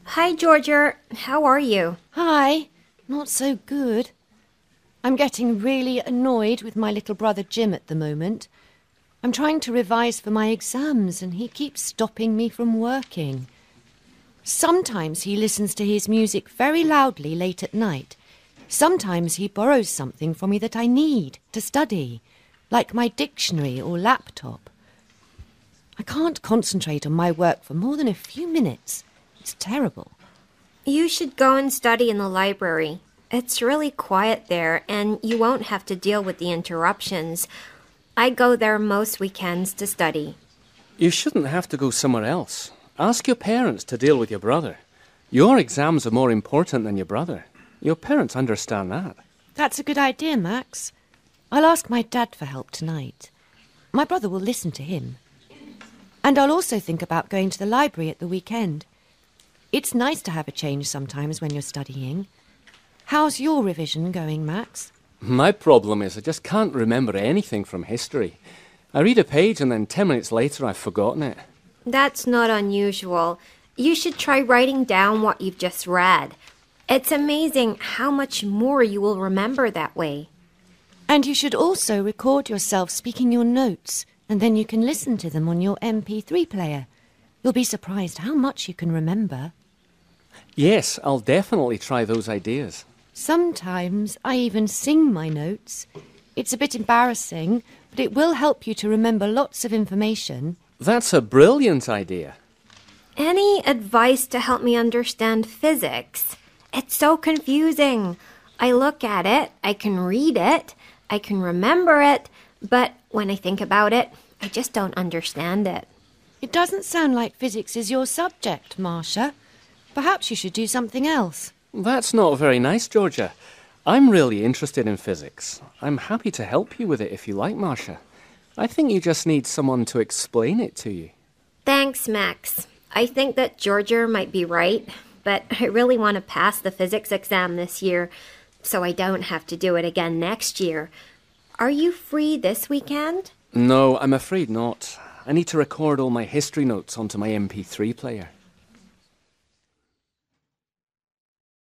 Hi, Georgia. How are you? Hi. Not so good. I'm getting really annoyed with my little brother Jim at the moment. I'm trying to revise for my exams and he keeps stopping me from working. Sometimes he listens to his music very loudly late at night. Sometimes he borrows something from me that I need to study, like my dictionary or laptop. I can't concentrate on my work for more than a few minutes. It's terrible. You should go and study in the library. It's really quiet there, and you won't have to deal with the interruptions. I go there most weekends to study. You shouldn't have to go somewhere else. Ask your parents to deal with your brother. Your exams are more important than your brother. Your parents understand that. That's a good idea, Max. I'll ask my dad for help tonight. My brother will listen to him. And I'll also think about going to the library at the weekend. It's nice to have a change sometimes when you're studying. How's your revision going, Max? My problem is I just can't remember anything from history. I read a page and then 10 minutes later I've forgotten it. That's not unusual. You should try writing down what you've just read. It's amazing how much more you will remember that way. And you should also record yourself speaking your notes, and then you can listen to them on your MP3 player. You'll be surprised how much you can remember. Yes, I'll definitely try those ideas. Sometimes I even sing my notes. It's a bit embarrassing, but it will help you to remember lots of information. That's a brilliant idea. Any advice to help me understand physics? It's so confusing. I look at it, I can read it, I can remember it, but when I think about it, I just don't understand it. It doesn't sound like physics is your subject, Marcia. Perhaps you should do something else. That's not very nice, Georgia. I'm really interested in physics. I'm happy to help you with it if you like, Marcia. I think you just need someone to explain it to you. Thanks, Max. I think that Georgia might be right, but I really want to pass the physics exam this year, so I don't have to do it again next year. Are you free this weekend? No, I'm afraid not. I need to record all my history notes onto my MP3 player.